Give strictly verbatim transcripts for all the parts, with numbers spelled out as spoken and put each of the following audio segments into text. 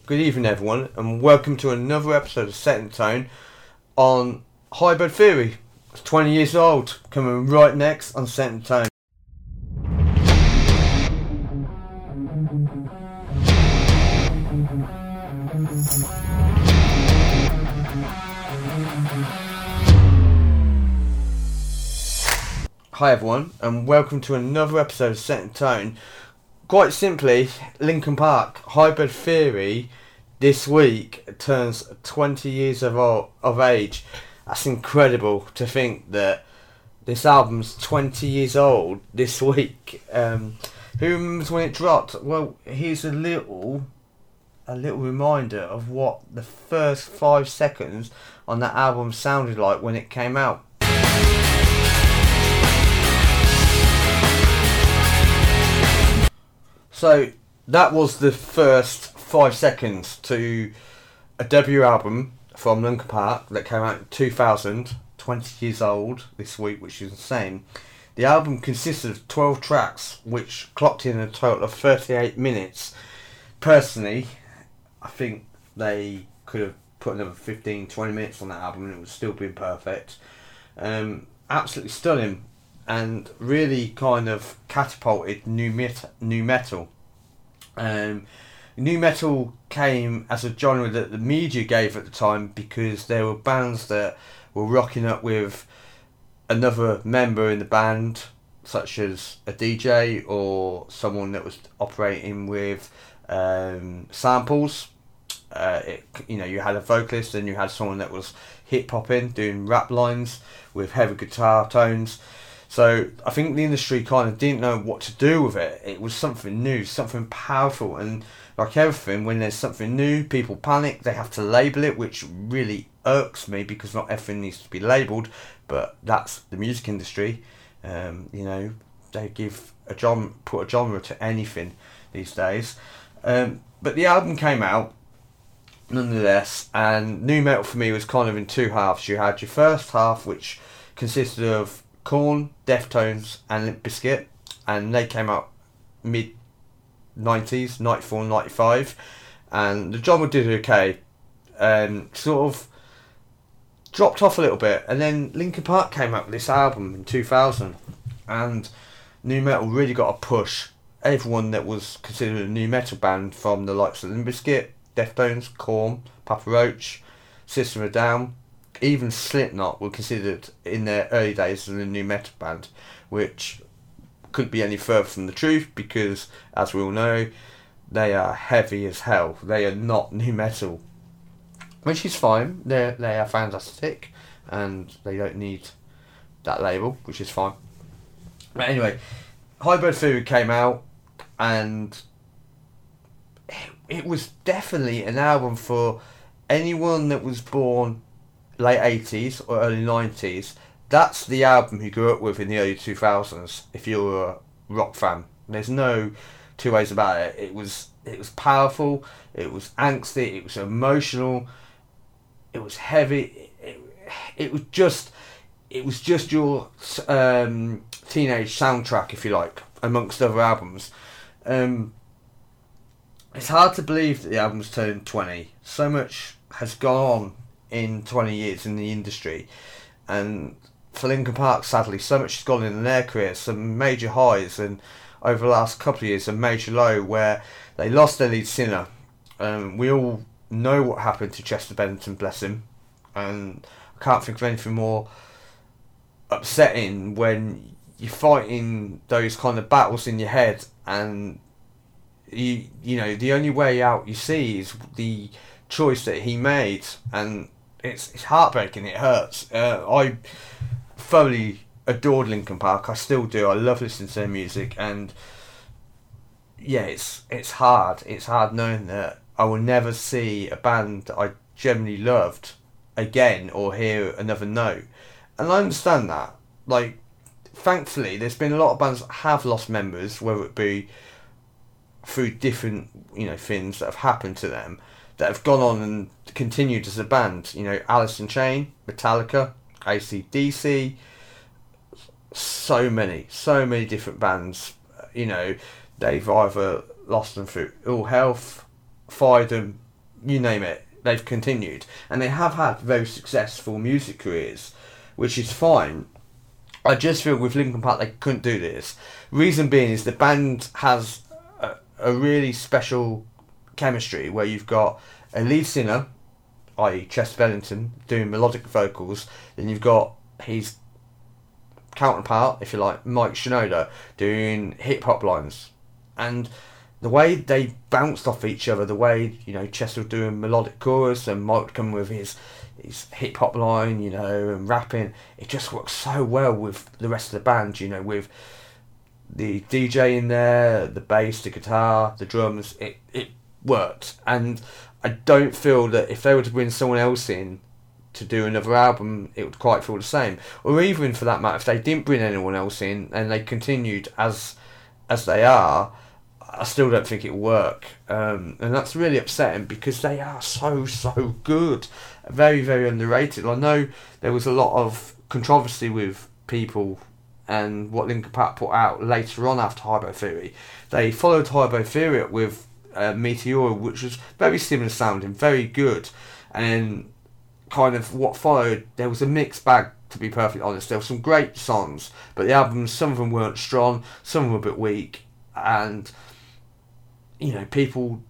Good evening, everyone, and welcome to another episode of Set in Tone on Hybrid Theory. It's twenty years old, coming right next on Set in Tone. Hi everyone, and welcome to another episode of Set in Tone. Quite simply, Linkin Park Hybrid Theory this week turns twenty years of o- of age. That's incredible to think that this album's twenty years old this week. Um, who remembers when it dropped? Well, here's a little a little reminder of what the first five seconds on that album sounded like when it came out. So that was the first five seconds to a debut album from Linkin Park that came out in two thousand, twenty years old this week, which is insane. The album consisted of twelve tracks, which clocked in a total of thirty-eight minutes. Personally, I think they could have put another fifteen, twenty minutes on that album and it would still been perfect. Um, absolutely stunning. And really kind of catapulted new met- new metal. Um, new metal came as a genre that the media gave at the time because there were bands that were rocking up with another member in the band, such as a D J or someone that was operating with um, samples. Uh, it, you know, you had a vocalist and you had someone that was hip hopping, doing rap lines with heavy guitar tones. So I think the industry kind of didn't know what to do with it. It was something new, something powerful, and like everything, when there's something new, people panic. They have to label it, which really irks me because not everything needs to be labelled. But that's the music industry. Um, you know, they give a genre, put a genre to anything these days. Um, but the album came out nonetheless, and new metal for me was kind of in two halves. You had your first half, which consisted of Korn, Deftones and Limp Bizkit, and they came out mid nineties, ninety-four, ninety-five, and the genre did okay, um, sort of dropped off a little bit, and then Linkin Park came out with this album in two thousand, and new metal really got a push. Everyone that was considered a new metal band, from the likes of Limp Bizkit, Deftones, Korn, Papa Roach, System of a Down, even Slipknot were considered in their early days as a new metal band, which couldn't be any further from the truth because, as we all know, they are heavy as hell. They are not new metal, which is fine. They they are fantastic, and they don't need that label, which is fine. But anyway, Hybrid Theory came out, and it, it was definitely an album for anyone that was born late eighties or early nineties. That's the album you grew up with in the early two thousands if you're a rock fan. There's no two ways about it. It was it was powerful, it was angsty, it was emotional, it was heavy, it, it was just it was just your um, teenage soundtrack, if you like, amongst other albums. Um, it's hard to believe that the album's turned twenty. So much has gone on in twenty years in the industry, and for Linkin Park, sadly, so much has gone in their career. Some major highs, and over the last couple of years a major low where they lost their lead singer. Um, we all know what happened to Chester Bennington, bless him, and I can't think of anything more upsetting when you're fighting those kind of battles in your head, and you you know the only way out you see is the choice that he made, and it's it's heartbreaking. It hurts. Uh, I thoroughly adored Linkin Park. I still do. I love listening to their music, and yeah, it's it's hard. It's hard knowing that I will never see a band that I genuinely loved again or hear another note. And I understand that. Like, thankfully, there's been a lot of bands that have lost members, whether it be through different you know things that have happened to them, that have gone on and continued as a band. You know, Alice in Chains, Metallica, A C D C, so many, so many different bands. You know, they've either lost them through ill health, fired them you name it, they've continued. And they have had very successful music careers, which is fine. I just feel with Linkin Park they couldn't do this. Reason being is the band has a, a really special chemistry where you've got a lead singer, that is. Chester Bennington, doing melodic vocals. Then you've got his counterpart, if you like, Mike Shinoda, doing hip hop lines. And the way they bounced off each other, the way, you know, Chester was doing melodic chorus and Mike would come with his his hip hop line, you know, and rapping, it just works so well with the rest of the band, you know, with the D J in there, the bass, the guitar, the drums, it, it worked. And I don't feel that if they were to bring someone else in to do another album, it would quite feel the same. Or even for that matter, if they didn't bring anyone else in and they continued as as they are, I still don't think it will work. Um, and that's really upsetting because they are so, so good. Very, very underrated. I know there was a lot of controversy with people and what Linkin Park put out later on after Hypo Theory. They followed Hypo Theory up with uh, Meteora, which was very similar sounding, very good. And kind of what followed, there was a mixed bag, to be perfectly honest. There were some great songs, but the albums, some of them weren't strong, some of them were a bit weak. And, you know, people...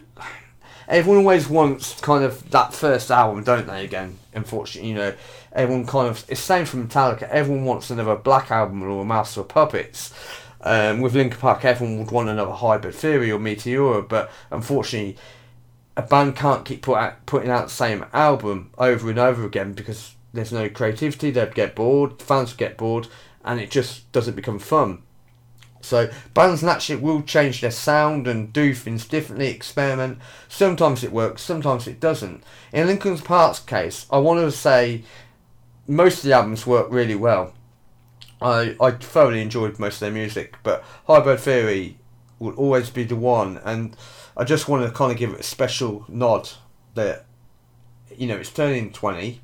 Everyone always wants kind of that first album, don't they, again, unfortunately, you know. Everyone kind of... It's the same for Metallica. Everyone wants another Black Album or a Master of Puppets. Um, with Linkin Park, everyone would want another Hybrid Theory or Meteora, but unfortunately, a band can't keep put out, putting out the same album over and over again because there's no creativity, they'd get bored, fans would get bored, and it just doesn't become fun. So bands naturally will change their sound and do things differently, experiment. Sometimes it works, sometimes it doesn't. In Linkin Park's case, I want to say most of the albums work really well. I, I thoroughly enjoyed most of their music, but Hybrid Theory will always be the one, and I just want to kind of give it a special nod that, you know, it's turning twenty.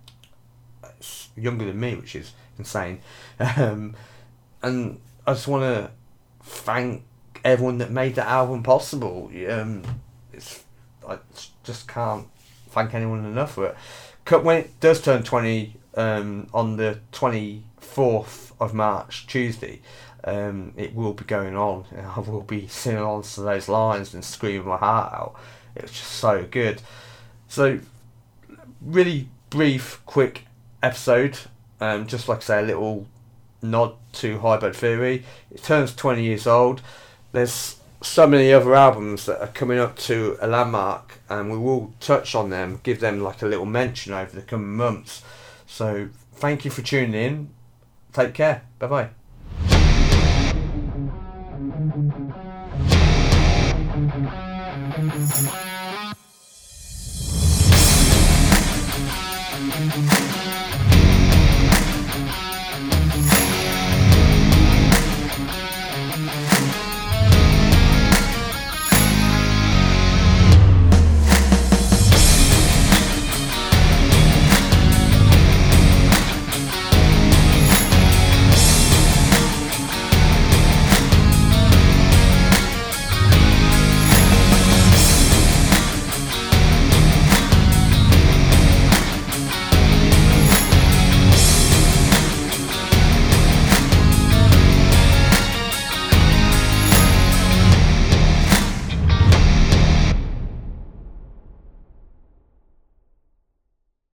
It's younger than me, which is insane. Um, and I just want to thank everyone that made that album possible. Um, it's I just can't thank anyone enough for it. When it does turn twenty, um, on the twenty-fourth of March, Tuesday, um, it will be going on. I will be singing on to those lines and screaming my heart out. It was just so good. So, really brief, quick episode. Um, just like I say, a little nod to Hybrid Theory. It turns twenty years old. There's so many other albums that are coming up to a landmark, and we will touch on them, give them like a little mention over the coming months. So thank you for tuning in. Take care. Bye bye.